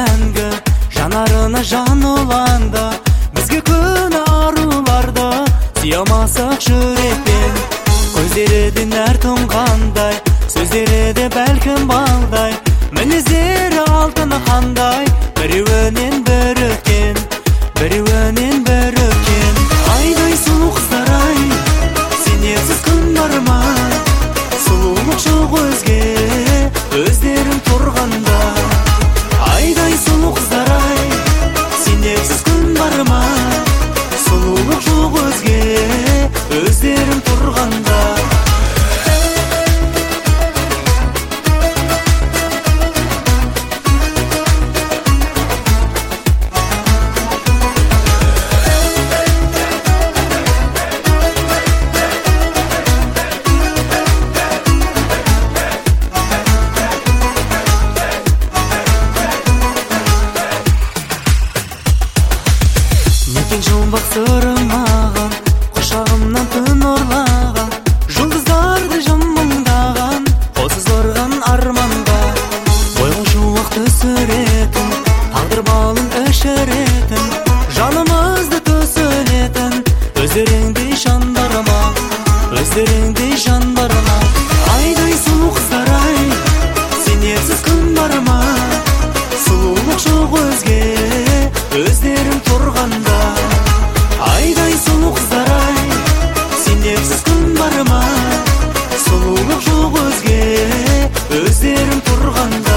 мәңгі, жанарына жан уланда, бізге күн аруларды сыйамасақ жүрекпен. Көздерден әр тұнғандай, сөздері бәлкім балдай, мінездері алтыны қандай, біреуінен бір өткен, біреуінен бір өткен. Айдай сұлу қыздар ай, сенерсіз күн бар ма? Сұлулық жоқ өзге, өздерің тұрғанда. Айдай сұлу қыздар ай, сенерсіз күн бар ма? Сұлулық жоқ өзге, өздерің тұрғанда. Жұмбақ сырым маған, құшағымнан түн ұрлаған, жұлдыздарды жымыңдаған, қосыз ұрған арманда. Бойға шуақ түсіретін, тағдыр балын өшіретін, жанымызды төсілетін, өздеріңдей жандарыма, өздеріңдей жандарыма. Айдай сұлу қыздар ай, сенерсіз күн бар ма? Сұлулық жоқ өзге, өздерің тұрғанда. Айдай сұлу қыздар ай, сенерсіз күн бар ма? Сұлулық жоқ өзге, өздерің тұрғанда.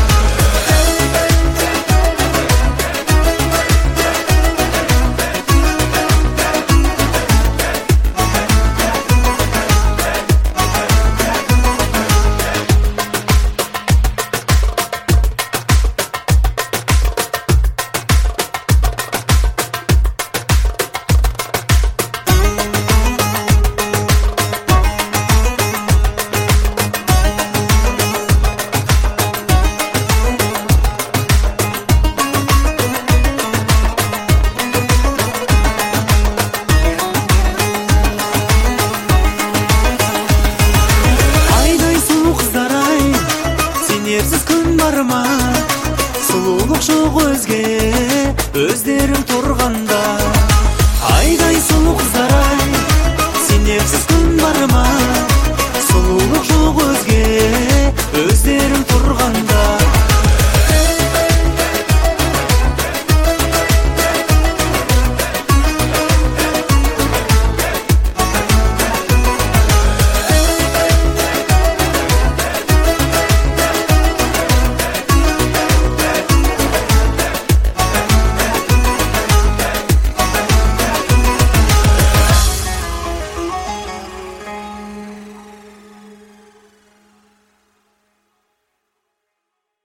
Сенерсіз күн бар ма? Сұлулық жоқ өзге, өздерің тұрған